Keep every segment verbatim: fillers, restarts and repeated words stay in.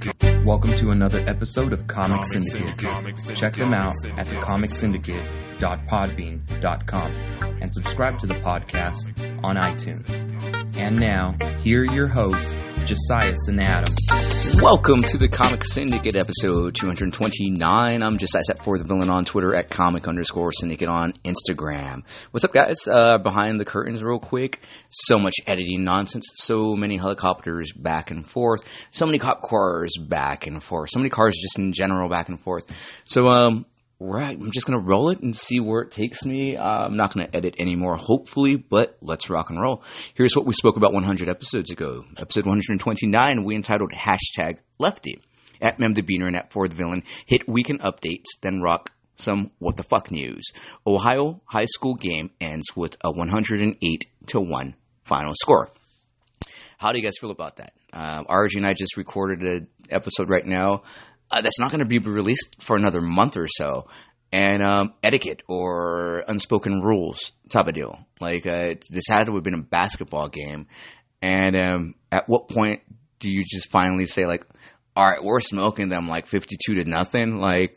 Welcome to another episode of Comic Syndicate. Check them out at the comic syndicate dot podbean dot com and subscribe to the podcast on iTunes. And now, here are your hosts, Josiah and Adam. Welcome to the Comic Syndicate episode two twenty-nine. I'm Josiah for the villain on Twitter at comic underscore syndicate on Instagram. What's up, guys? Uh, behind the curtains real quick. So much editing nonsense. So many helicopters back and forth. So many cop cars back and forth. So many cars just in general back and forth. So, um... Right, I'm just going to roll it and see where it takes me. Uh, I'm not going to edit anymore, hopefully, but let's rock and roll. Here's what we spoke about one hundred episodes ago. Episode one twenty-nine, we entitled Hashtag Lefty. At Mem the Beaner and at For the Villain, hit weekend updates, then rock some what the fuck news. Ohio high school game ends with a one hundred eight to one final score. How do you guys feel about that? Uh, R G and I just recorded an episode right now. Uh, that's not going to be released for another month or so. And um, etiquette or unspoken rules type of deal. Like, uh, this had to have been a basketball game. And um, at what point do you just finally say, like, all right, we're smoking them like fifty-two to nothing? Like,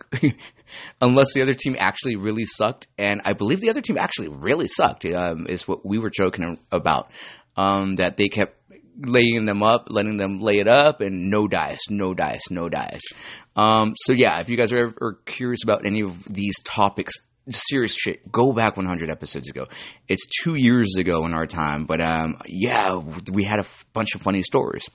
unless the other team actually really sucked. And I believe the other team actually really sucked, um, is what we were joking about. Um, that they kept laying them up, letting them lay it up, and no dice, no dice, no dice. Um, so yeah, if you guys are ever curious about any of these topics, serious shit, go back one hundred episodes ago. It's two years ago in our time, but um, yeah, we had a f- bunch of funny stories.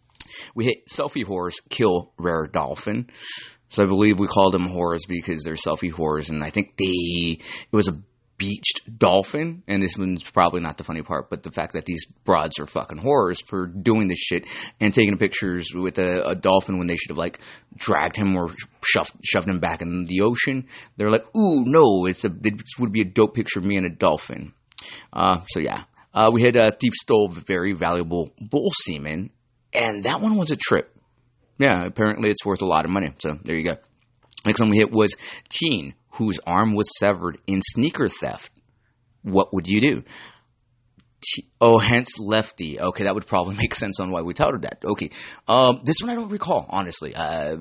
We hit selfie whores kill rare dolphin. So I believe we called them whores because they're selfie whores, and I think they, it was a beached dolphin, and this one's probably not the funny part, but the fact that these broads are fucking horrors for doing this shit and taking pictures with a, a dolphin when they should have, like, dragged him or shoved, shoved him back in the ocean. They're like, ooh, no, it's a, this would be a dope picture of me and a dolphin. Uh, so yeah. Uh, we had a thief stole very valuable bull semen, and that one was a trip. Yeah, apparently it's worth a lot of money, so there you go. Next one we hit was teen whose arm was severed in sneaker theft. What would you do? T- oh, hence lefty. Okay, that would probably make sense on why we titled that. Okay, um, this one I don't recall, honestly. Uh,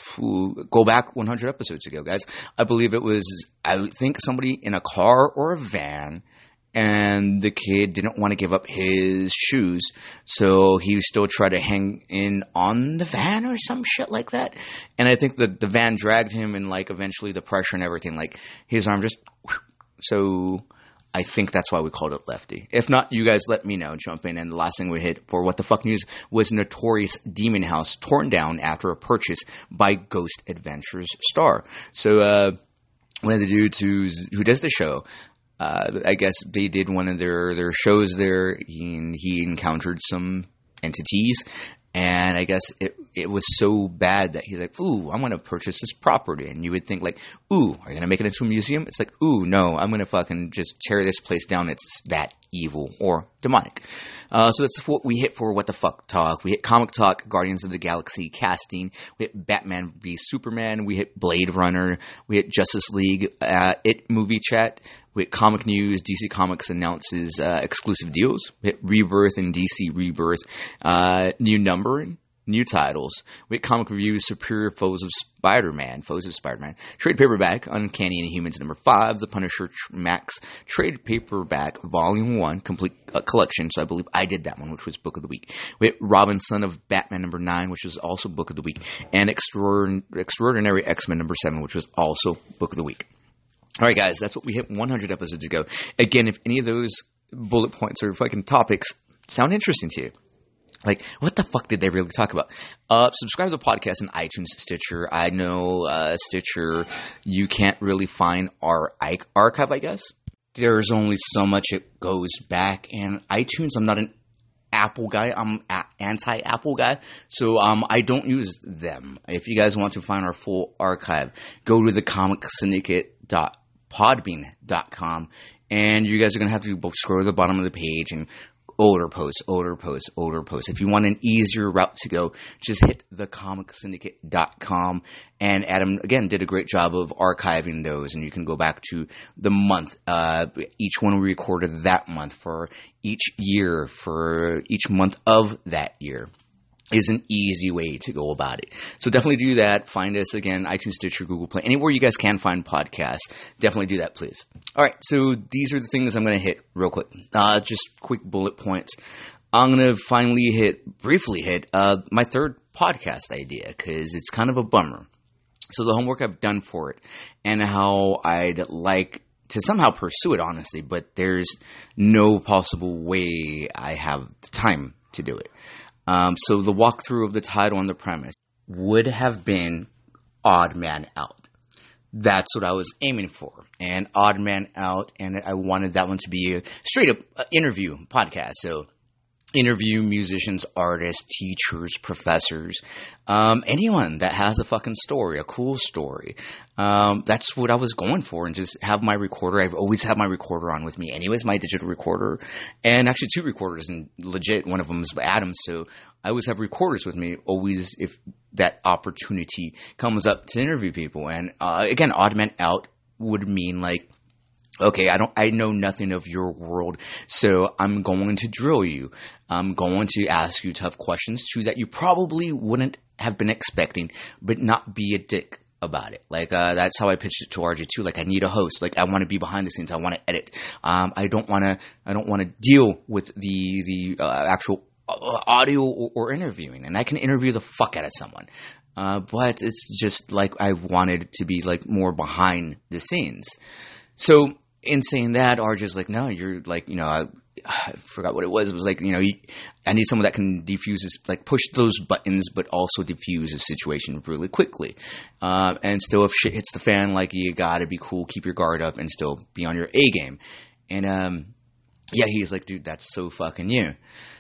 go back one hundred episodes ago, guys. I believe it was, I think somebody in a car or a van, and the kid didn't want to give up his shoes, so he still tried to hang in on the van or some shit like that. And I think the, the van dragged him, and, like, eventually the pressure and everything, like, his arm just... So I think that's why we called it Lefty. If not, you guys let me know. Jump in. And the last thing we hit for What the Fuck News was Notorious Demon House torn down after a purchase by Ghost Adventures star. So uh, one of the dudes who's, who does the show... Uh, I guess they did one of their, their shows there, and he encountered some entities, and I guess it it was so bad that he's like, ooh, I'm going to purchase this property. And you would think, like, ooh, are you going to make it into a museum? It's like, ooh, no, I'm going to fucking just tear this place down. It's that evil or demonic. Uh, so that's what we hit for What the Fuck Talk. We hit Comic Talk, Guardians of the Galaxy casting. We hit Batman v Superman. We hit Blade Runner. We hit Justice League, uh, It Movie Chat. We hit Comic News. D C Comics announces uh, exclusive deals. We hit Rebirth and D C Rebirth. Uh, new numbering. New titles. We hit Comic Reviews, Superior Foes of Spider-Man. Foes of Spider-Man. Trade Paperback, Uncanny Inhumans number five. The Punisher Max. Trade Paperback, Volume one. Complete uh, collection. So I believe I did that one, which was Book of the Week. We hit Robin, Son of Batman number nine, which was also Book of the Week. And Extraordin- Extraordinary X-Men number seven, which was also Book of the Week. All right, guys, that's what we hit one hundred episodes ago. Again, if any of those bullet points or fucking topics sound interesting to you, like, what the fuck did they really talk about? Uh, subscribe to the podcast on iTunes, Stitcher. I know uh, Stitcher, you can't really find our I- archive, I guess. There's only so much it goes back. And iTunes, I'm not an Apple guy. I'm a- anti-Apple guy. So um, I don't use them. If you guys want to find our full archive, go to the comic syndicate dot podbean dot com. And you guys are going to have to both scroll to the bottom of the page and older posts, older posts, older posts. If you want an easier route to go, just hit the comic syndicate dot com. And Adam, again, did a great job of archiving those. And you can go back to the month, uh, each one we recorded that month, for each year, for each month of that year. is an easy way to go about it. So definitely do that. Find us again, iTunes, Stitcher, Google Play, anywhere you guys can find podcasts. Definitely do that, please. All right, so these are the things I'm going to hit real quick. Uh, just quick bullet points. I'm going to finally hit, briefly hit, uh, my third podcast idea, because it's kind of a bummer. So the homework I've done for it, and how I'd like to somehow pursue it, honestly, but there's no possible way I have the time to do it. Um, so the walkthrough of the title and the premise would have been Odd Man Out. That's what I was aiming for. And Odd Man Out, and I wanted that one to be a straight up uh, interview podcast. So interview musicians, artists, teachers, professors, um, anyone that has a fucking story, a cool story. Um, that's what I was going for, and just have my recorder. I've always had my recorder on with me anyways, my digital recorder, and actually two recorders, and legit, one of them is Adam, so I always have recorders with me, always if that opportunity comes up to interview people. And uh, again, Odd Man Out would mean like, okay, I don't, I know nothing of your world, so I'm going to drill you. I'm going to ask you tough questions too that you probably wouldn't have been expecting, but not be a dick about it. Like, uh, that's how I pitched it to R J too. Like, I need a host. Like, I want to be behind the scenes. I want to edit. Um, I don't want to, I don't want to deal with the, the, uh, actual audio or, or interviewing. And I can interview the fuck out of someone. Uh, but it's just like, I wanted to be like more behind the scenes. So, in saying that, R J's like, no, you're like, you know, I, I forgot what it was. It was like, you know, you, I need someone that can defuse this, like push those buttons, but also defuse a situation really quickly. Uh, and still, if shit hits the fan, like, you gotta be cool, keep your guard up, and still be on your A game. And, um, yeah, he's like, dude, that's so fucking you.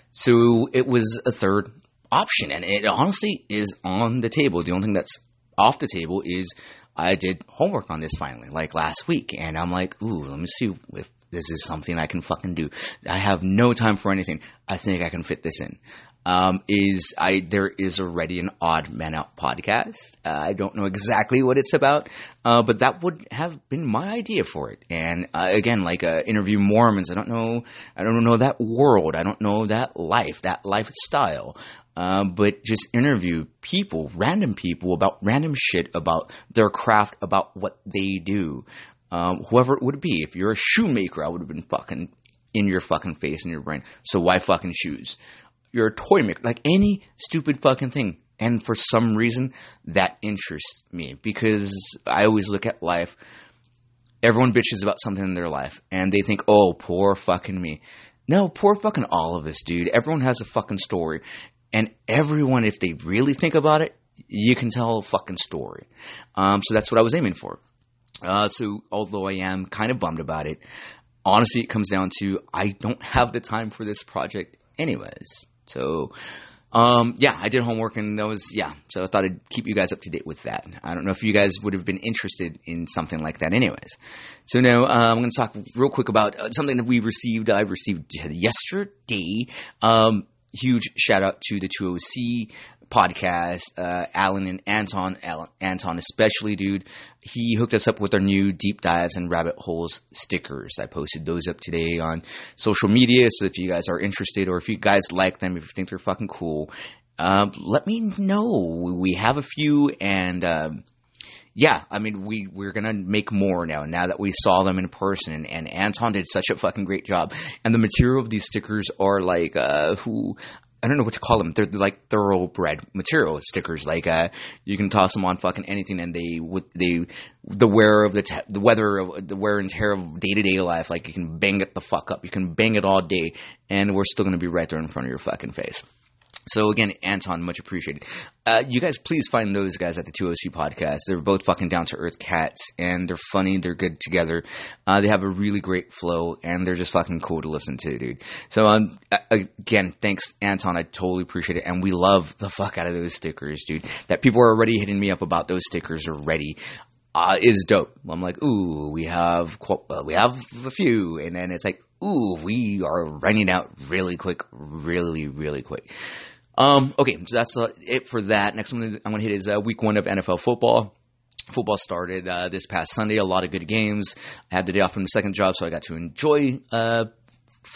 So it was a third option, and it honestly is on the table. The only thing that's off the table is I did homework on this finally, like last week, and I'm like, ooh, let me see if this is something I can fucking do. I have no time for anything. I think I can fit this in. Um, is I there is already an Odd Man Out podcast. Uh, I don't know exactly what it's about, uh, but that would have been my idea for it. And uh, again, like uh, interview Mormons. I don't know. I don't know that world. I don't know that life, that lifestyle. Uh, but just interview people, random people about random shit, about their craft, about what they do. Um, whoever it would be. If you're a shoemaker, I would have been fucking in your fucking face and your brain. So why fucking shoes? You're a toy maker, like any stupid fucking thing. And for some reason, that interests me, because I always look at life. Everyone bitches about something in their life, and they think, oh, poor fucking me. No, poor fucking all of us, dude. Everyone has a fucking story. And everyone, if they really think about it, you can tell a fucking story. Um, so that's what I was aiming for. Uh, so although I am kind of bummed about it, honestly, it comes down to I don't have the time for this project anyways. So, um, yeah, I did homework, and that was, yeah. So I thought I'd keep you guys up to date with that. I don't know if you guys would have been interested in something like that anyways. So now uh, I'm going to talk real quick about uh, something that we received. I received yesterday. Um, huge shout out to the two O C podcast, uh, Alan and Anton, Alan, Anton especially, dude. He hooked us up with our new Deep Dives and Rabbit Holes stickers. I posted those up today on social media, so if you guys are interested, or if you guys like them, if you think they're fucking cool, um, let me know. We have a few, and um, yeah, I mean, we, we're gonna make more now, now that we saw them in person, and, and Anton did such a fucking great job. And the material of these stickers are like, uh, who... I don't know what to call them. They're like thoroughbred material stickers. Like, uh, you can toss them on fucking anything, and they, they, the wear of the, te- the weather of the wear and tear of day to day life. Like, you can bang it the fuck up. You can bang it all day, and we're still gonna be right there in front of your fucking face. So again, Anton, much appreciated. Uh, you guys, please find those guys at the two O C podcast. They're both fucking down-to-earth cats, and they're funny, they're good together. Uh, they have a really great flow, and they're just fucking cool to listen to, dude. So, um, again, thanks, Anton. I totally appreciate it, and we love the fuck out of those stickers, dude. That people are already hitting me up about those stickers already. Uh, is dope. I'm like, ooh, we have, uh, we have a few, and then it's like, ooh, we are running out really quick, really, really quick. Um, okay, so that's uh, it for that. Next one is, I'm going to hit is uh, week one of N F L football. Football started uh, this past Sunday. A lot of good games. I had the day off from the second job, so I got to enjoy uh, football.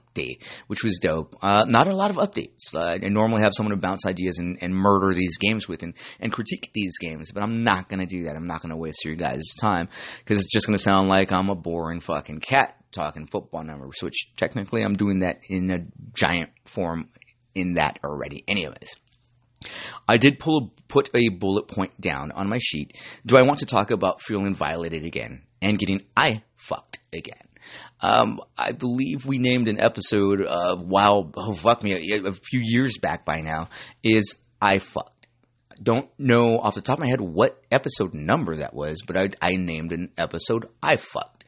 day, which was dope. Uh, not a lot of updates. Uh, I normally have someone to bounce ideas and, and murder these games with and, and critique these games, but I'm not going to do that. I'm not going to waste your guys' time because it's just going to sound like I'm a boring fucking cat talking football numbers, which technically I'm doing that in a giant form in that already. Anyways. I did pull put a bullet point down on my sheet. Do I want to talk about feeling violated again and getting I fucked again? Um, I believe we named an episode a while, oh fuck me, a, a few years back by now, is I fucked. Don't know off the top of my head what episode number that was, but I, I named an episode I fucked.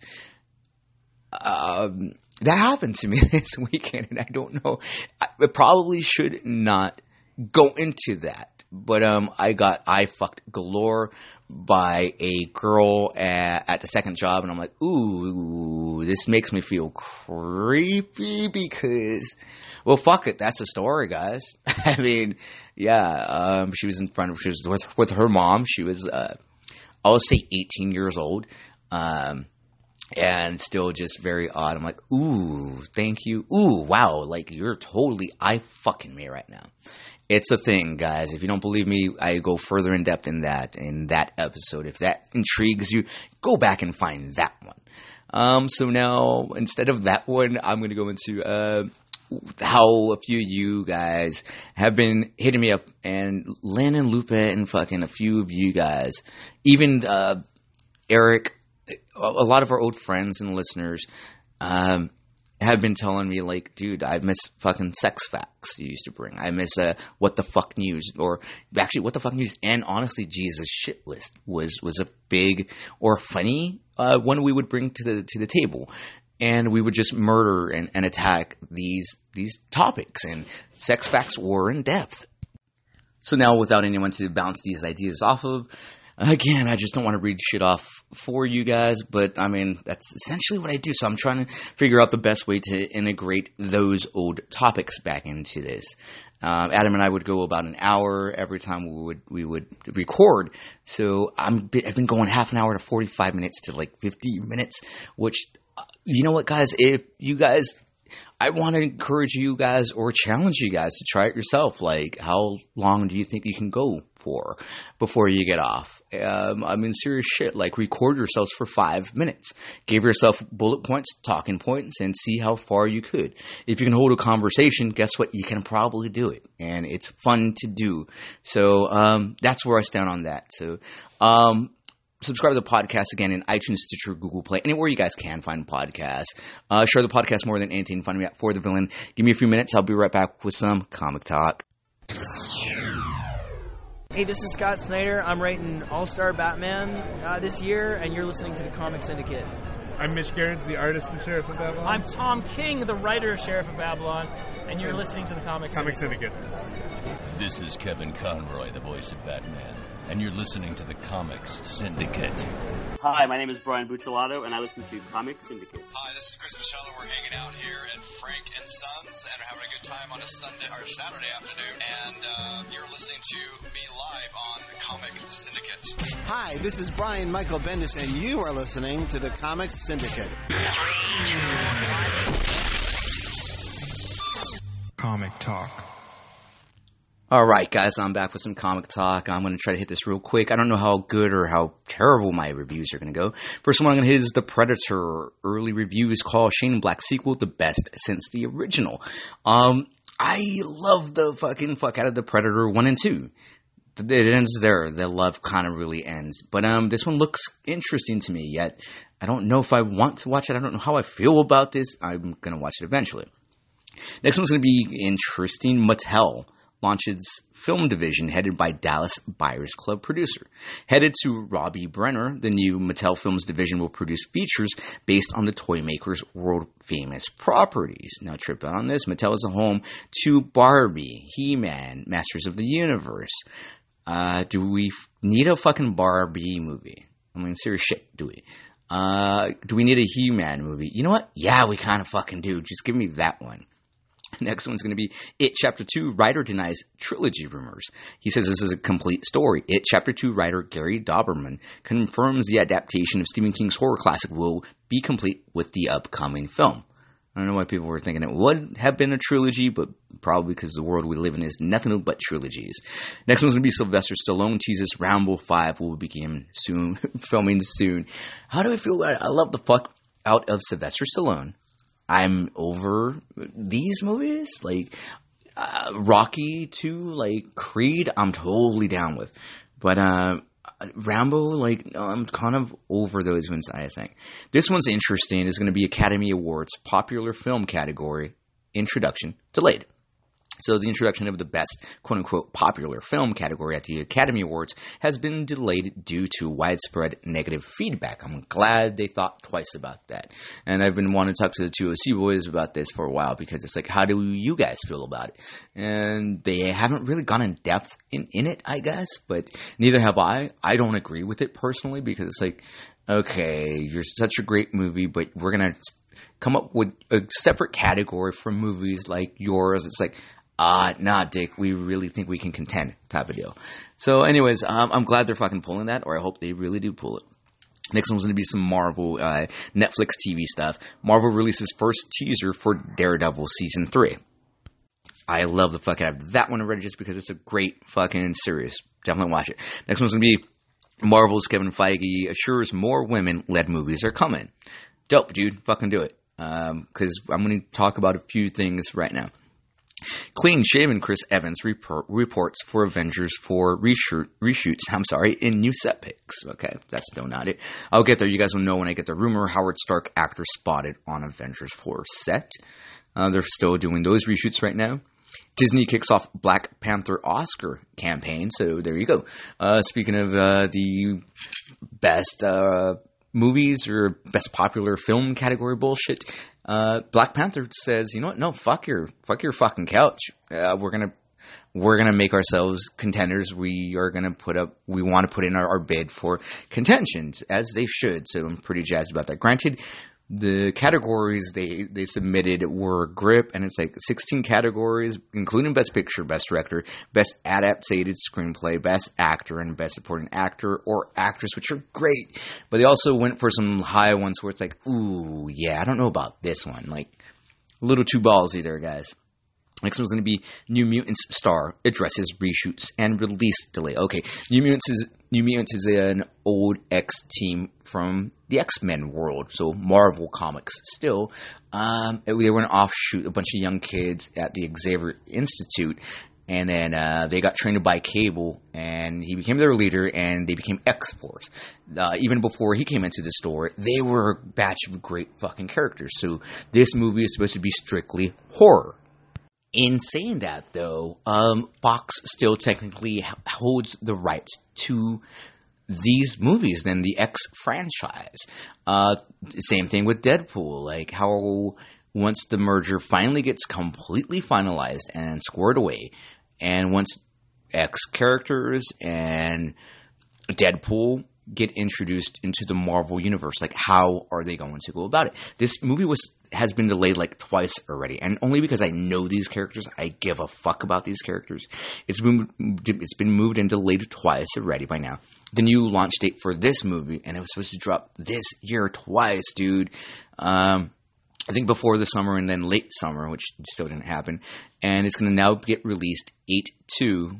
Um, that happened to me this weekend, and I don't know. I, I probably should not go into that, but um, I got I fucked galore by a girl at, at the second job, and I'm like, ooh, this makes me feel creepy because, well, fuck it, that's the story, guys. I mean, yeah, um, she was in front of, she was with, with her mom. She was, uh, I'll say eighteen years old, um, and still just very odd. I'm like, ooh, thank you. Ooh, wow, like you're totally I fucking me right now. It's a thing, guys. If you don't believe me, I go further in depth in that, in that episode. If that intrigues you, go back and find that one. Um, so now, instead of that one, I'm going to go into uh, how a few of you guys have been hitting me up. And Lynn and Lupe and fucking a few of you guys, even uh, Eric, a lot of our old friends and listeners, um, have been telling me, like, dude, I miss fucking sex facts you used to bring. I miss uh, what the fuck news, or actually what the fuck news, and honestly, Jesus shit list was was a big or funny uh, one we would bring to the to the table, and we would just murder and, and attack these these topics, and sex facts were in depth. So now, without anyone to bounce these ideas off of, again, I just don't want to read shit off for you guys, but I mean, that's essentially what I do. So I'm trying to figure out the best way to integrate those old topics back into this. Um, Adam and I would go about an hour every time we would we would record. So I'm I've been going half an hour to forty-five minutes to like fifty minutes, which, you know what, guys, if you guys, I want to encourage you guys or challenge you guys to try it yourself. Like, how long do you think you can go for before you get off? Um, I mean, serious shit. Like, record yourselves for five minutes. Give yourself bullet points, talking points, and see how far you could. If you can hold a conversation, guess what? You can probably do it. And it's fun to do. So um, that's where I stand on that. So um subscribe to the podcast again in iTunes, Stitcher, Google Play, anywhere you guys can find podcasts. Uh, share the podcast more than anything. Find me at For the Villain. Give me a few minutes. I'll be right back with some comic talk. Hey, this is Scott Snyder. I'm writing All-Star Batman uh, this year, and you're listening to the Comic Syndicate. I'm Mitch Gerrans, the artist and Sheriff of Babylon. I'm Tom King, the writer of Sheriff of Babylon, and you're listening to the Comic Comic Syndicate. Syndicate. This is Kevin Conroy, the voice of Batman, and you're listening to the Comics Syndicate. Hi, my name is Brian Buccellato, and I listen to Comic Syndicate. Hi, this is Chris Michello. We're hanging out here at Frank and Sons and are having a good time on a Sunday or Saturday afternoon. And uh, you're listening to me live on Comic Syndicate. Hi, this is Brian Michael Bendis, and you are listening to the Comics Syndicate. Comic Talk. All right, guys, I'm back with some comic talk. I'm going to try to hit this real quick. I don't know how good or how terrible my reviews are going to go. First one I'm going to hit is The Predator. Early review is called Shane Black sequel, the best since the original. Um, I love the fucking fuck out of The Predator one and two. It ends there. The love kind of really ends. But um, this one looks interesting to me, yet I don't know if I want to watch it. I don't know how I feel about this. I'm going to watch it eventually. Next one's going to be interesting. Mattel launches film division headed by Dallas Buyers Club producer. Headed to Robbie Brenner, the new Mattel Films division will produce features based on the toy maker's world-famous properties. Now, trip out on this. Mattel is a home to Barbie, He-Man, Masters of the Universe. Uh, do we f- need a fucking Barbie movie? I mean, serious shit, do we? Uh, do we need a He-Man movie? You know what? Yeah, we kind of fucking do. Just give me that one. Next one's going to be It Chapter two, writer denies trilogy rumors. He says this is a complete story. It Chapter two writer Gary Dauberman confirms the adaptation of Stephen King's horror classic will be complete with the upcoming film. I don't know why people were thinking it would have been a trilogy, but probably because the world we live in is nothing but trilogies. Next one's going to be Sylvester Stallone teases Rambo five will begin soon, filming soon. How do I feel about it? I love the fuck out of Sylvester Stallone. I'm over these movies, like uh, Rocky two, like Creed, I'm totally down with. But uh, Rambo, like, I'm kind of over those ones, I think. This one's interesting. It's going to be Academy Awards Popular Film Category Introduction Delayed. So the introduction of the best, quote-unquote, popular film category at the Academy Awards has been delayed due to widespread negative feedback. I'm glad they thought twice about that. And I've been wanting to talk to the two O C boys about this for a while because it's like, how do you guys feel about it? And they haven't really gone in depth in, in it, I guess, but neither have I. I don't agree with it personally because it's like, okay, you're such a great movie, but we're going to come up with a separate category for movies like yours. It's like, Ah, uh, nah, Dick, we really think we can contend type of deal. So anyways, um, I'm glad they're fucking pulling that, or I hope they really do pull it. Next one's going to be some Marvel, uh, Netflix T V stuff. Marvel releases first teaser for Daredevil Season three. I love the fuck out of that one already just because it's a great fucking series. Definitely watch it. Next one's going to be Marvel's Kevin Feige assures more women-led movies are coming. Dope, dude. Fucking do it. Um, because I'm going to talk about a few things right now. Clean-shaven Chris Evans report, reports for Avengers four reshoot, reshoots, I'm sorry, in new set pics. Okay, that's still not it. I'll get there. You guys will know when I get the rumor. Howard Stark actor spotted on Avengers four set. Uh, they're still doing those reshoots right now. Disney kicks off Black Panther Oscar campaign, so there you go. Uh, speaking of uh, the best uh, movies or best popular film category bullshit, Uh, Black Panther says, you know what? No, fuck your, fuck your fucking couch. Uh, we're gonna, we're gonna make ourselves contenders. We are gonna put up, we want to put in our, our bid for contentions, as they should. So I'm pretty jazzed about that. Granted, the categories they, they submitted were grip, and it's like sixteen categories, including Best Picture, Best Director, Best Adapted Screenplay, Best Actor, and Best Supporting Actor or Actress, which are great. But they also went for some high ones where it's like, ooh, yeah, I don't know about this one. Like, a little too ballsy there, guys. Next one's going to be New Mutants star addresses reshoots and release delay. Okay, New Mutants is New Mutants is an old X-team from the X-Men world, so Marvel Comics still. Um, they were an offshoot, a bunch of young kids at the Xavier Institute, and then uh, they got trained by Cable, and he became their leader, and they became X-Force. Uh, even before he came into the store, they were a batch of great fucking characters. So this movie is supposed to be strictly horror. In saying that, though, um, Fox still technically holds the rights to these movies than the X franchise. Uh, same thing with Deadpool. Like, how once the merger finally gets completely finalized and squared away, and once X characters and Deadpool get introduced into the Marvel universe, like, how are they going to go about it? This movie was has been delayed like twice already, and only because I know these characters, I give a fuck about these characters. It's been it's been moved and delayed twice already by now. The new launch date for this movie, and it was supposed to drop this year twice, dude. Um, I think before the summer and then late summer, which still didn't happen. And it's going to now get released eight two,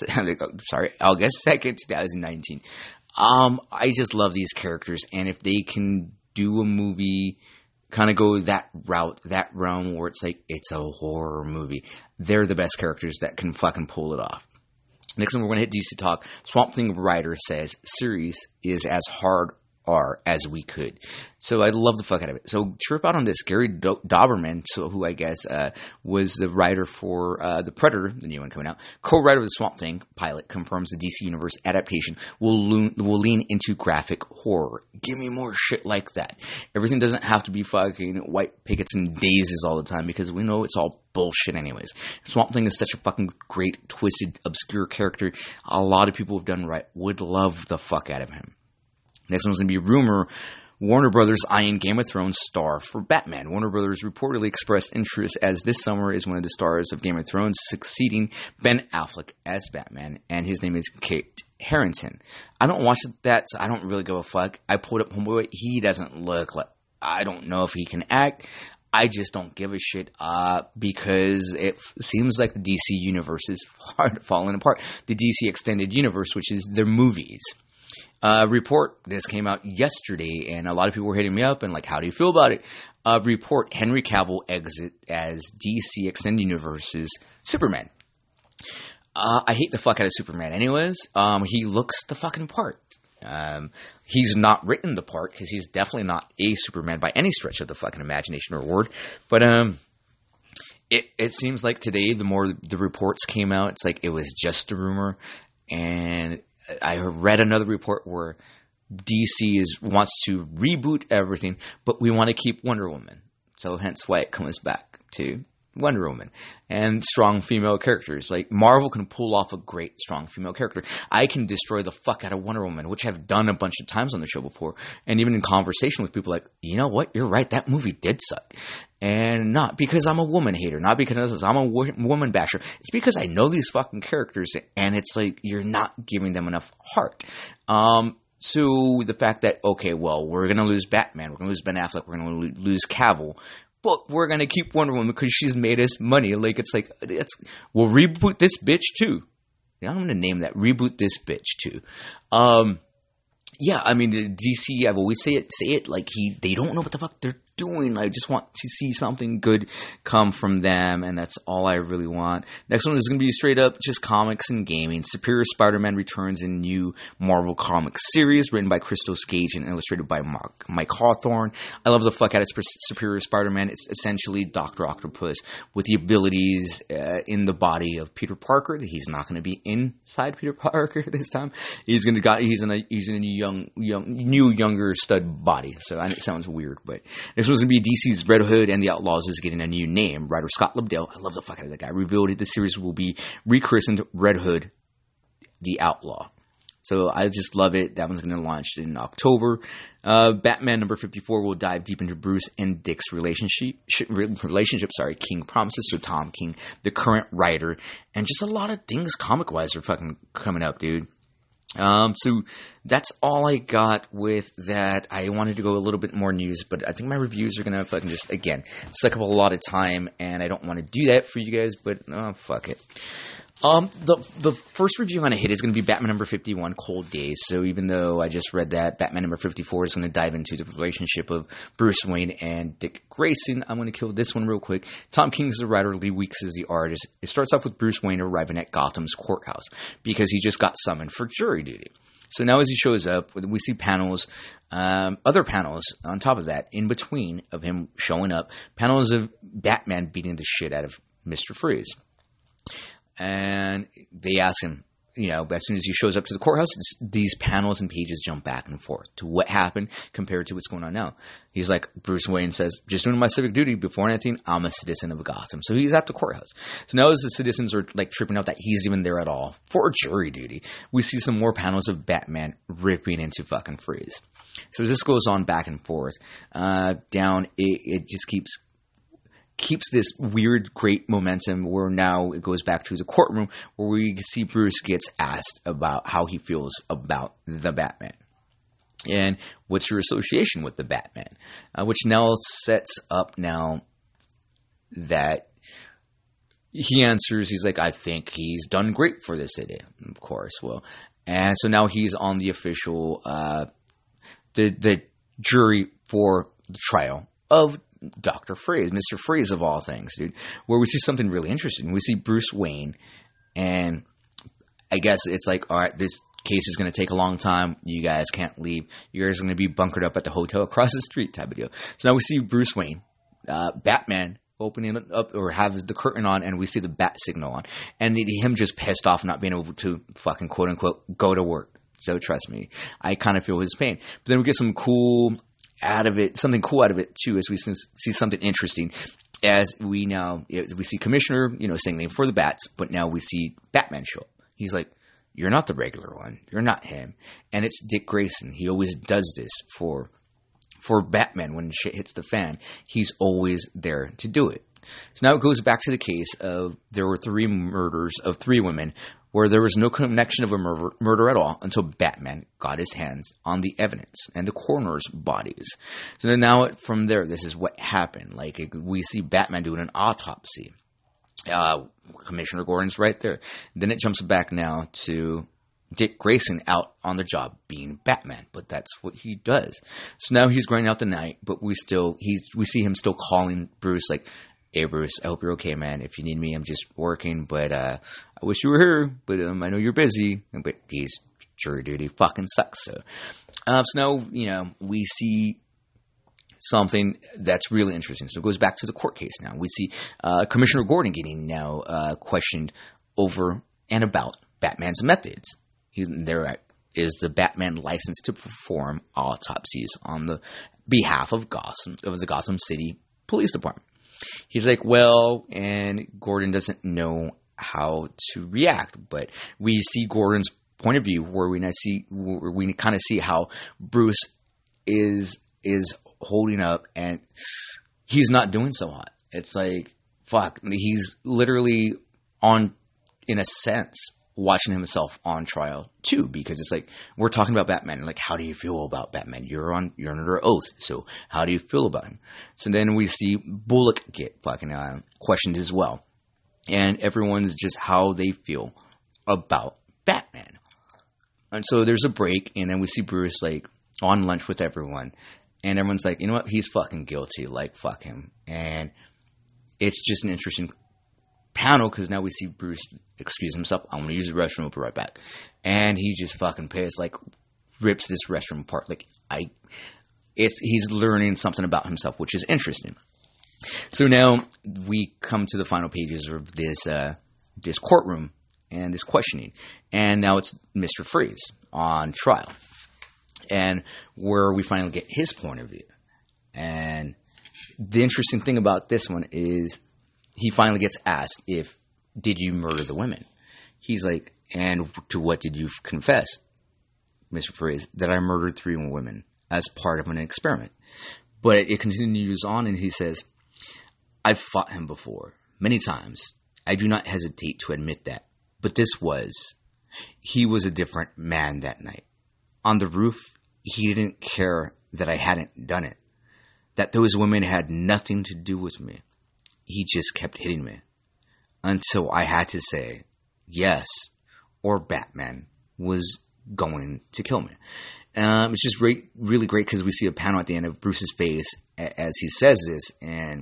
sorry, August second, twenty nineteen. Um, I just love these characters, and if they can do a movie, kind of go that route, that realm where it's like, it's a horror movie, they're the best characters that can fucking pull it off. Next one, we're going to hit D C Talk. Swamp Thing writer says, series is as hard R as we could. So I love the fuck out of it. So trip out on this. Gary Do- Doberman, so who I guess uh, was the writer for uh, The Predator, the new one coming out, co-writer of the Swamp Thing pilot, confirms the D C Universe adaptation will, lo- will lean into graphic horror. Give me more shit like that. Everything doesn't have to be fucking white pickets and daisies all the time, because we know it's all bullshit anyways. Swamp Thing is such a fucking great, twisted, obscure character. A lot of people have done right. Would love the fuck out of him. Next one's going to be rumor. Warner Brothers eyeing Game of Thrones star for Batman. Warner Brothers reportedly expressed interest as this summer is one of the stars of Game of Thrones, succeeding Ben Affleck as Batman, and his name is Kit Harington. I don't watch that, so I don't really give a fuck. I pulled up Homeboy. He doesn't look like... I don't know if he can act. I just don't give a shit uh, because it f- seems like the D C universe is hard falling apart. The D C Extended Universe, which is their movies. Uh, report, this came out yesterday, and a lot of people were hitting me up and like, how do you feel about it? Uh, report, Henry Cavill exit as D C Extended Universe's Superman. Uh, I hate the fuck out of Superman anyways. Um, he looks the fucking part. Um, he's not written the part because he's definitely not a Superman by any stretch of the fucking imagination or word. But um, it it seems like today, the more the reports came out, it's like it was just a rumor. And I read another report where D C is wants to reboot everything, but we want to keep Wonder Woman. So hence why it comes back to Wonder Woman and strong female characters. Like, Marvel can pull off a great strong female character. I can destroy the fuck out of Wonder Woman, which I've done a bunch of times on the show before, and even in conversation with people like, you know what, you're right, that movie did suck. And not because I'm a woman hater, not because I'm a wo- woman basher. It's because I know these fucking characters, and it's like, you're not giving them enough heart. Um, so the fact that, okay, well, we're going to lose Batman, we're going to lose Ben Affleck, we're going to lose Cavill, but we're going to keep Wonder Woman because she's made us money. Like, it's like, it's, we'll reboot this bitch too. Yeah, I'm going to name that, reboot this bitch too. Um, yeah, I mean, the D C, I've always say it, say it, like, he, they don't know what the fuck they're doing. I just want to see something good come from them, and that's all I really want. Next one is going to be straight up just comics and gaming. Superior Spider-Man returns in new Marvel Comics series, written by Christos Gage and illustrated by Mark, Mike Hawthorne. I love the fuck out of Superior Spider-Man. It's essentially Doctor Octopus with the abilities uh, in the body of Peter Parker. He's not going to be inside Peter Parker this time. He's going to got he's in a he's in a young young new younger stud body. So it sounds weird, but this was going to be D C's Red Hood and the Outlaws is getting a new name. Writer Scott Lobdell, I love the fuck out of that guy, revealed the series will be rechristened Red Hood, the Outlaw. So I just love it. That one's going to launch in October. Uh, Batman number fifty-four will dive deep into Bruce and Dick's relationship. Relationship, sorry, King promises to Tom King, the current writer, and just a lot of things comic-wise are fucking coming up, dude. Um, so that's all I got with that. I wanted to go a little bit more news, but I think my reviews are gonna fucking just, again, suck up a lot of time, and I don't want to do that for you guys, but, oh, fuck it. Um, the the first review I'm going to hit is going to be Batman number fifty-one, Cold Days. So even though I just read that, Batman number fifty-four is going to dive into the relationship of Bruce Wayne and Dick Grayson. I'm going to kill this one real quick. Tom King is the writer, Lee Weeks is the artist. It starts off with Bruce Wayne arriving at Gotham's courthouse because he just got summoned for jury duty. So now as he shows up, we see panels, um, other panels on top of that, in between of him showing up, panels of Batman beating the shit out of Mister Freeze. And they ask him, you know, as soon as he shows up to the courthouse, these panels and pages jump back and forth to what happened compared to what's going on now. He's like, Bruce Wayne says, just doing my civic duty before anything, I'm a citizen of Gotham. So he's at the courthouse. So now as the citizens are like tripping out that he's even there at all for jury duty, we see some more panels of Batman ripping into fucking Freeze. So as this goes on back and forth, uh, down, it, it just keeps... keeps this weird, great momentum where now it goes back to the courtroom where we see Bruce gets asked about how he feels about the Batman. And what's your association with the Batman? Uh, which now sets up now that he answers, he's like, I think he's done great for the city, of course. Well, and so now he's on the official, uh, the, the jury for the trial of Doctor Freeze, Mister Freeze of all things, dude, where we see something really interesting. We see Bruce Wayne, and I guess it's like, all right, this case is going to take a long time. You guys can't leave. You guys are going to be bunkered up at the hotel across the street type of deal. So now we see Bruce Wayne, uh, Batman, opening it up or have the curtain on, and we see the bat signal on. And him just pissed off not being able to fucking quote-unquote go to work. So trust me, I kind of feel his pain. But then we get some cool... out of it, something cool out of it too, as we see something interesting, as we now, we see Commissioner, you know, singing for the bats, but now we see Batman show up. He's like, you're not the regular one. You're not him. And it's Dick Grayson. He always does this for, for Batman when shit hits the fan. He's always there to do it. So now it goes back to the case of there were three murders of three women where there was no connection of a murder, murder at all until Batman got his hands on the evidence and the coroner's bodies. So then now from there, this is what happened. Like, it, we see Batman doing an autopsy. Uh, Commissioner Gordon's right there. Then it jumps back now to Dick Grayson out on the job being Batman, but that's what he does. So now he's grinding out the night, but we still, he's, we see him still calling Bruce like, "Hey Bruce, I hope you're okay, man. If you need me, I'm just working, but uh, I wish you were here, but um, I know you're busy." But he's jury duty fucking sucks. So, uh, so now, you know, we see something that's really interesting. So it goes back to the court case now. We see uh, Commissioner Gordon getting now uh, questioned over and about Batman's methods. He, there is the Batman license to perform autopsies on the behalf of Gotham, of the Gotham City Police Department. He's like, well, and Gordon doesn't know how to react, but we see Gordon's point of view where we see where we kind of see how Bruce is is holding up, and he's not doing so hot. It's like, fuck, he's literally on, in a sense, watching himself on trial too, because it's like, we're talking about Batman, like, how do you feel about Batman? You're on, you're under oath, so how do you feel about him? So then we see Bullock get fucking uh, questioned as well, and everyone's just how they feel about Batman. And so there's a break, and then we see Bruce like on lunch with everyone, and everyone's like, you know what, he's fucking guilty, like, fuck him. And it's just an interesting panel, because now we see Bruce excuse himself, I'm going to use the restroom, I'll be right back. And he just fucking pissed, like, rips this restroom apart. Like, I, it's, he's learning something about himself, which is interesting. So now we come to the final pages of this, uh, this courtroom and this questioning. And now it's Mister Freeze on trial. And where we finally get his point of view. And the interesting thing about this one is he finally gets asked if, did you murder the women? He's like, and to what did you confess, Mister Freeze? That I murdered three women as part of an experiment. But it continues on, and he says, I've fought him before, many times. I do not hesitate to admit that. But this was, he was a different man that night. On the roof, he didn't care that I hadn't done it. That those women had nothing to do with me. He just kept hitting me. Until I had to say yes, or Batman was going to kill me. Um, it's just re- really great because we see a panel at the end of Bruce's face a- as he says this, and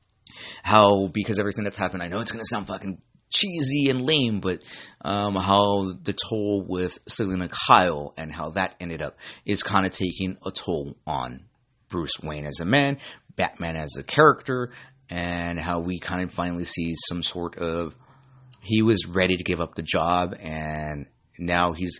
how, because everything that's happened, I know it's going to sound fucking cheesy and lame, but um, how the toll with Selina Kyle and how that ended up is kind of taking a toll on Bruce Wayne as a man, Batman as a character, and how we kind of finally see some sort of, he was ready to give up the job, and now he's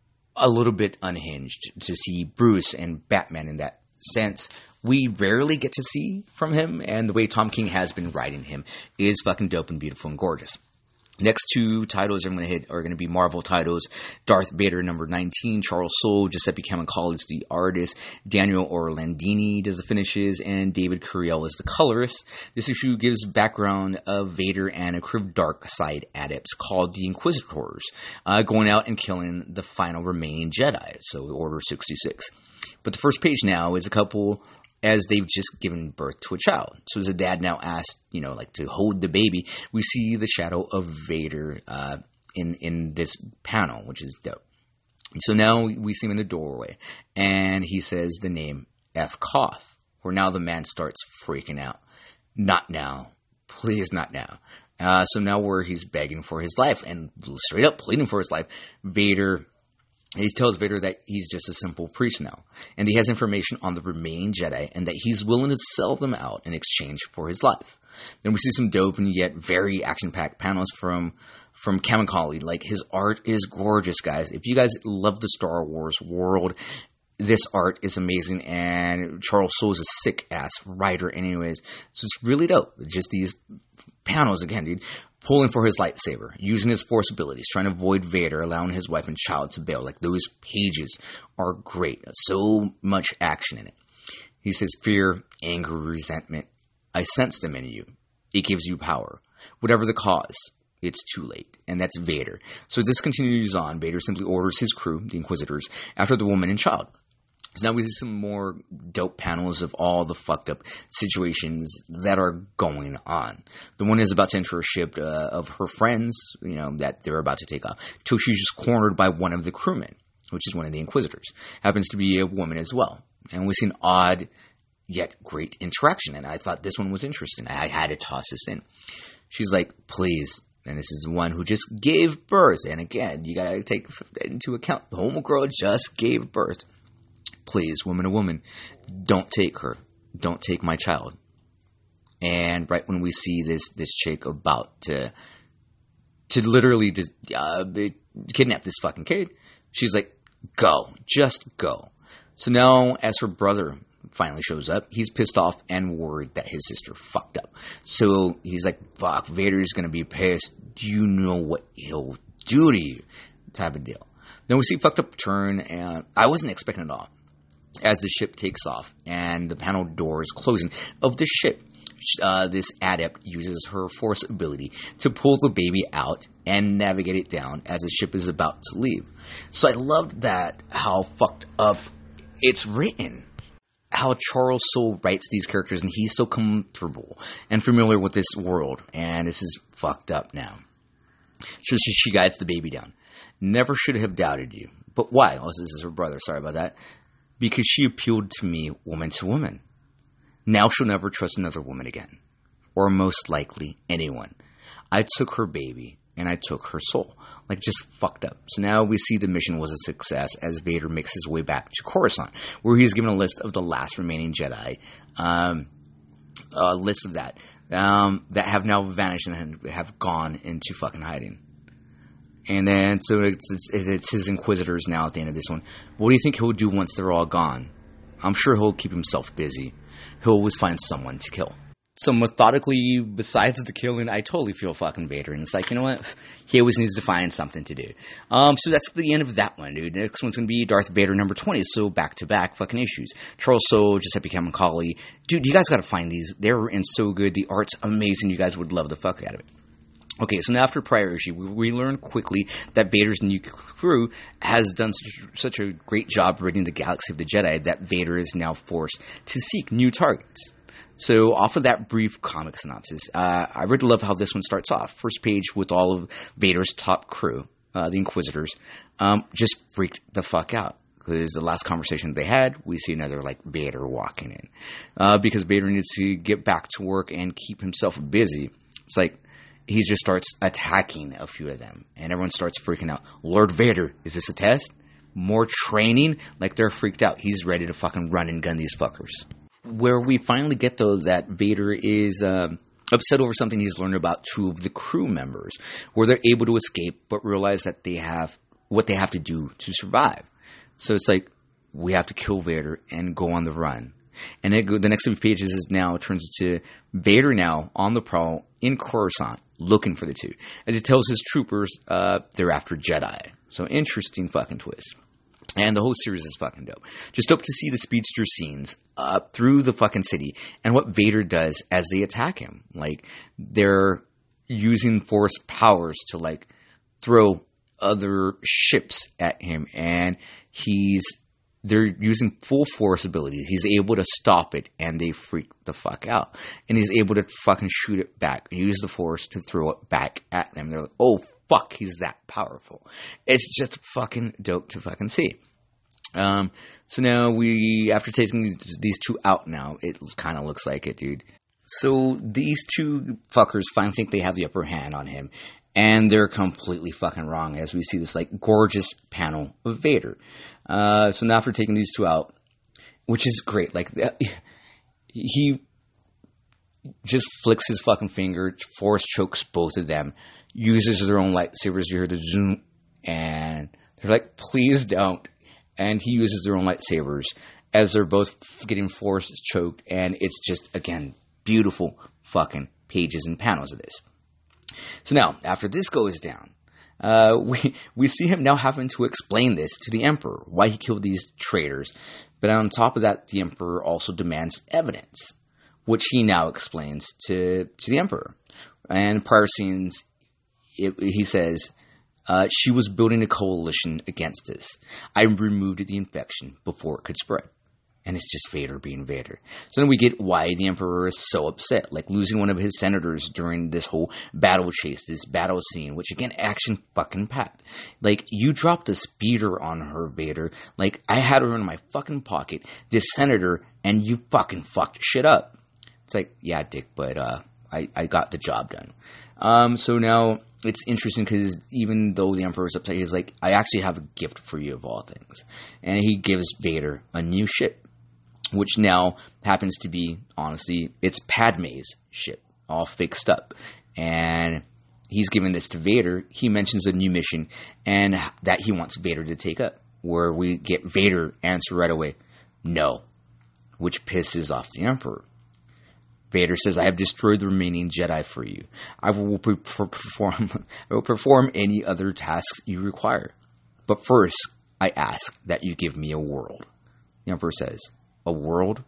a little bit unhinged. To see Bruce and Batman in that sense, we rarely get to see from him, and the way Tom King has been writing him is fucking dope and beautiful and gorgeous. Next two titles I'm going to hit are going to be Marvel titles. Darth Vader number nineteen, Charles Soule, Giuseppe Camuncoli is the artist, Daniel Orlandini does the finishes, and David Curiel is the colorist. This issue gives background of Vader and a crew of dark side adepts called the Inquisitors, uh, going out and killing the final remaining Jedi, so Order sixty-six. But the first page now is a couple as they've just given birth to a child. So as the dad now asked, you know, like to hold the baby, we see the shadow of Vader uh, in, in this panel, which is dope. So now we see him in the doorway, and he says the name F. Koth, where now the man starts freaking out. Not now. Please, not now. Uh, so now where he's begging for his life and straight up pleading for his life, Vader... He tells Vader that he's just a simple priest now, and he has information on the remaining Jedi, and that he's willing to sell them out in exchange for his life. Then we see some dope and yet very action-packed panels from from Camuncoli. Like, his art is gorgeous, guys. If you guys love the Star Wars world, this art is amazing, and Charles Soule is a sick-ass writer anyways. So it's really dope. Just these panels, again, dude. Pulling for his lightsaber, using his force abilities, trying to avoid Vader, allowing his wife and child to bail. Like, those pages are great. So much action in it. He says, fear, anger, resentment. I sense them in you. It gives you power. Whatever the cause, it's too late, and that's Vader. So this continues on. Vader simply orders his crew, the Inquisitors, after the woman and child. So now we see some more dope panels of all the fucked up situations that are going on. The one is about to enter a ship uh, of her friends, you know, that they're about to take off, till she's just cornered by one of the crewmen, which is one of the Inquisitors. Happens to be a woman as well. And we see an odd yet great interaction, and I thought this one was interesting. I had to toss this in. She's like, please, and this is the one who just gave birth, and again, you gotta take into account, the homegirl just gave birth. Please, woman to woman, don't take her. Don't take my child. And right when we see this this chick about to to literally to, uh, kidnap this fucking kid, she's like, go. Just go. So now, as her brother finally shows up, he's pissed off and worried that his sister fucked up. So he's like, fuck, Vader's gonna be pissed. Do you know what he'll do to you? Type of deal. Then we see fucked up turn, and I wasn't expecting it all. As the ship takes off and the panel door is closing of the ship, uh, this adept uses her force ability to pull the baby out and navigate it down as the ship is about to leave. So I loved that, how fucked up it's written. How Charles Soule writes these characters, and he's so comfortable and familiar with this world, and this is fucked up now. So she, she guides the baby down. Never should have doubted you. But why? Oh, this is her brother. Sorry about that. Because she appealed to me woman to woman. Now she'll never trust another woman again. Or most likely anyone. I took her baby, and I took her soul. Like, just fucked up. So now we see the mission was a success as Vader makes his way back to Coruscant, where he's given a list of the last remaining Jedi. Um, a list of that. Um, that have now vanished and have gone into fucking hiding. And then, so it's, it's, it's his Inquisitors now at the end of this one. What do you think he'll do once they're all gone? I'm sure he'll keep himself busy. He'll always find someone to kill. So methodically, besides the killing, I totally feel fucking Vader. And it's like, you know what? He always needs to find something to do. Um, so that's the end of that one, dude. Next one's going to be Darth Vader number twenty. So back-to-back fucking issues. Charles Soule, Giuseppe Camuncoli. Dude, you guys got to find these. They're in so good. The art's amazing. You guys would love the fuck out of it. Okay, so now after prior issue, we, we learn quickly that Vader's new crew has done such, such a great job ridding the galaxy of the Jedi that Vader is now forced to seek new targets. So off of that brief comic synopsis, uh, I really love how this one starts off. First page with all of Vader's top crew, uh, the Inquisitors, um, just freaked the fuck out. Because the last conversation they had, we see another, like, Vader walking in. Uh, because Vader needs to get back to work and keep himself busy. It's like, he just starts attacking a few of them. And everyone starts freaking out. Lord Vader, is this a test? More training? Like, they're freaked out. He's ready to fucking run and gun these fuckers. Where we finally get, though, that Vader is uh, upset over something he's learned about two of the crew members. Where they're able to escape, but realize that they have what they have to do to survive. So it's like, we have to kill Vader and go on the run. And it, the next few pages is now turns into Vader now on the prowl in Coruscant, looking for the two. As he tells his troopers, uh, they're after Jedi. So interesting fucking twist. And the whole series is fucking dope. Just dope to see the speedster scenes uh, through the fucking city and what Vader does as they attack him. Like, they're using force powers to, like, throw other ships at him. And he's... They're using full force ability. He's able to stop it, and they freak the fuck out. And he's able to fucking shoot it back. Use the force to throw it back at them. They're like, oh, fuck, he's that powerful. It's just fucking dope to fucking see. Um, so now we, after taking these, these two out now, it kind of looks like it, dude. So these two fuckers finally think they have the upper hand on him. And they're completely fucking wrong as we see this, like, gorgeous panel of Vader. Uh, so now after taking these two out, which is great, like, he just flicks his fucking finger, force chokes both of them, uses their own lightsabers, you hear the zoom, and they're like, please don't. And he uses their own lightsabers as they're both getting force choked, and it's just, again, beautiful fucking pages and panels of this. So now, after this goes down, uh, we we see him now having to explain this to the Emperor, why he killed these traitors. But on top of that, the Emperor also demands evidence, which he now explains to, to the Emperor. And prior scenes, it, he says, uh, she was building a coalition against us. I removed the infection before it could spread. And it's just Vader being Vader. So then we get why the Emperor is so upset. Like losing one of his senators during this whole battle chase, this battle scene, which again, action fucking packed. Like, you dropped a speeder on her, Vader. Like, I had her in my fucking pocket, this senator, and you fucking fucked shit up. It's like, yeah, dick, but uh, I, I got the job done. Um, so now it's interesting because even though the Emperor's upset, he's like, I actually have a gift for you of all things. And he gives Vader a new ship. Which now happens to be, honestly, it's Padme's ship, all fixed up. And he's giving this to Vader. He mentions a new mission, and that he wants Vader to take up. Where we get Vader answer right away, no. Which pisses off the Emperor. Vader says, I have destroyed the remaining Jedi for you. I will perform, I will perform any other tasks you require. But first, I ask that you give me a world. The Emperor says, a world?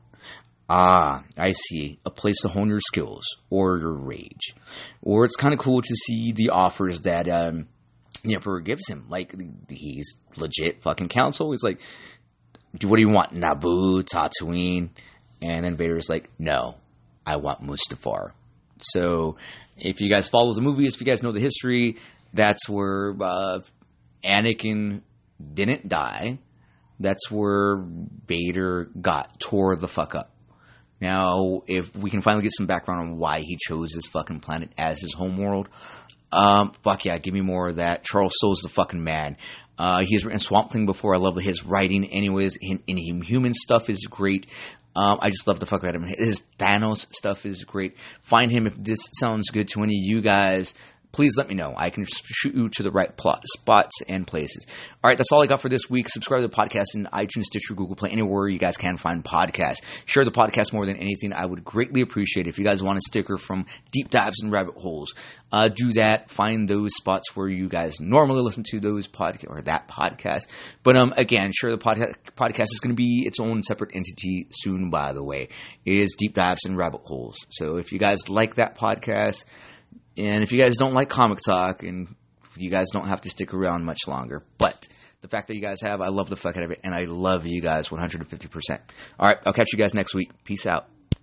Ah, I see. A place to hone your skills or your rage. Or it's kind of cool to see the offers that um, the Emperor gives him. Like, he's legit fucking counsel. He's like, what do you want? Naboo, Tatooine? And then Vader's like, no, I want Mustafar. So, if you guys follow the movies, if you guys know the history, that's where uh, Anakin didn't die. That's where Vader got tore the fuck up. Now, if we can finally get some background on why he chose this fucking planet as his home world, um, fuck yeah, give me more of that. Charles Soule's the fucking man. Uh, he's written Swamp Thing before. I love his writing. Anyways, in, in Human stuff is great. Um, I just love the fuck out of him. His Thanos stuff is great. Find him if this sounds good to any of you guys. Please let me know. I can shoot you to the right plot, spots and places. All right, that's all I got for this week. Subscribe to the podcast in iTunes, Stitcher, Google Play, anywhere you guys can find podcasts. Share the podcast more than anything. I would greatly appreciate it if you guys want a sticker from Deep Dives and Rabbit Holes. Uh, do that. Find those spots where you guys normally listen to those podcasts or that podcast. But um, again, share the podcast. Podcast is going to be its own separate entity soon. By the way, it is Deep Dives and Rabbit Holes. So if you guys like that podcast. And if you guys don't like comic talk, and you guys don't have to stick around much longer, but the fact that you guys have, I love the fuck out of it, and I love you guys one hundred fifty percent. All right, I'll catch you guys next week. Peace out.